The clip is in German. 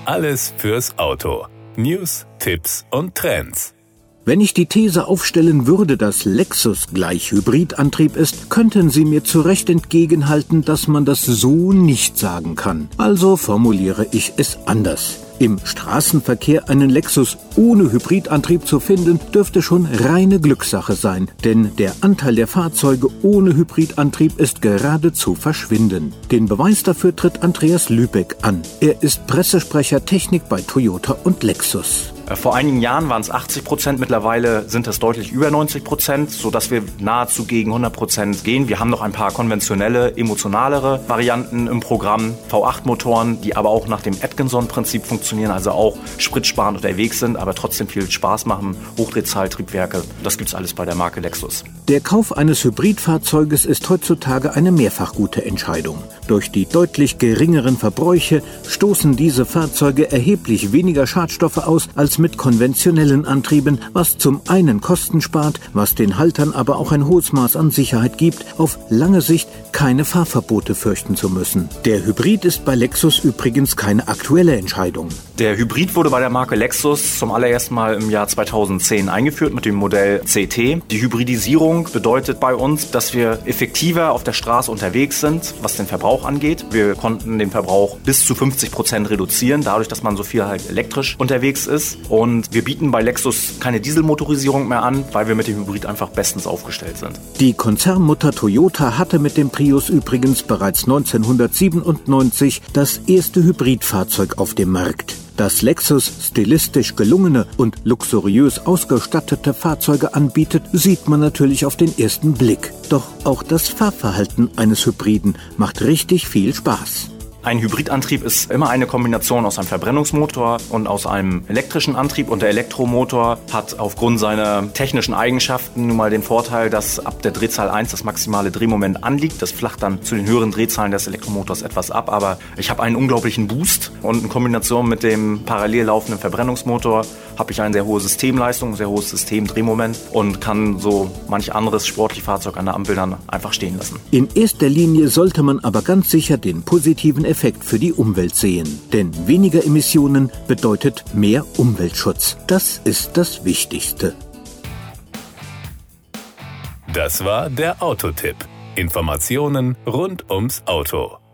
Alles fürs Auto. News, Tipps und Trends. Wenn ich die These aufstellen würde, dass Lexus gleich Hybridantrieb ist, könnten Sie mir zu Recht entgegenhalten, dass man das so nicht sagen kann. Also formuliere ich es anders. Im Straßenverkehr einen Lexus ohne Hybridantrieb zu finden, dürfte schon reine Glückssache sein, denn der Anteil der Fahrzeuge ohne Hybridantrieb ist geradezu verschwindend. Den Beweis dafür tritt Andreas Lübeck an. Er ist Pressesprecher Technik bei Toyota und Lexus. Vor einigen Jahren waren es 80%, mittlerweile sind es deutlich über 90%, sodass wir nahezu gegen 100% gehen. Wir haben noch ein paar konventionelle, emotionalere Varianten im Programm, V8-Motoren, die aber auch nach dem Atkinson-Prinzip funktionieren, also auch spritsparend unterwegs sind, aber trotzdem viel Spaß machen, Hochdrehzahltriebwerke. Das gibt's alles bei der Marke Lexus. Der Kauf eines Hybridfahrzeuges ist heutzutage eine mehrfach gute Entscheidung. Durch die deutlich geringeren Verbräuche stoßen diese Fahrzeuge erheblich weniger Schadstoffe aus als mit konventionellen Antrieben, was zum einen Kosten spart, was den Haltern aber auch ein hohes Maß an Sicherheit gibt, auf lange Sicht keine Fahrverbote fürchten zu müssen. Der Hybrid ist bei Lexus übrigens keine aktuelle Entscheidung. Der Hybrid wurde bei der Marke Lexus zum allerersten Mal im Jahr 2010 eingeführt mit dem Modell CT. Die Hybridisierung bedeutet bei uns, dass wir effektiver auf der Straße unterwegs sind, was den Verbrauch angeht. Wir konnten den Verbrauch bis zu 50% reduzieren, dadurch, dass man so viel halt elektrisch unterwegs ist. Und wir bieten bei Lexus keine Dieselmotorisierung mehr an, weil wir mit dem Hybrid einfach bestens aufgestellt sind. Die Konzernmutter Toyota hatte mit dem Prius übrigens bereits 1997 das erste Hybridfahrzeug auf dem Markt. Dass Lexus stilistisch gelungene und luxuriös ausgestattete Fahrzeuge anbietet, sieht man natürlich auf den ersten Blick. Doch auch das Fahrverhalten eines Hybriden macht richtig viel Spaß. Ein Hybridantrieb ist immer eine Kombination aus einem Verbrennungsmotor und aus einem elektrischen Antrieb. Und der Elektromotor hat aufgrund seiner technischen Eigenschaften nun mal den Vorteil, dass ab der Drehzahl 1 das maximale Drehmoment anliegt. Das flacht dann zu den höheren Drehzahlen des Elektromotors etwas ab. Aber ich habe einen unglaublichen Boost und in Kombination mit dem parallel laufenden Verbrennungsmotor habe ich eine sehr hohe Systemleistung, ein sehr hohes Systemdrehmoment und kann so manch anderes sportliches Fahrzeug an der Ampel dann einfach stehen lassen. In erster Linie sollte man aber ganz sicher den positiven Effekt für die Umwelt sehen. Denn weniger Emissionen bedeutet mehr Umweltschutz. Das ist das Wichtigste. Das war der Autotipp. Informationen rund ums Auto.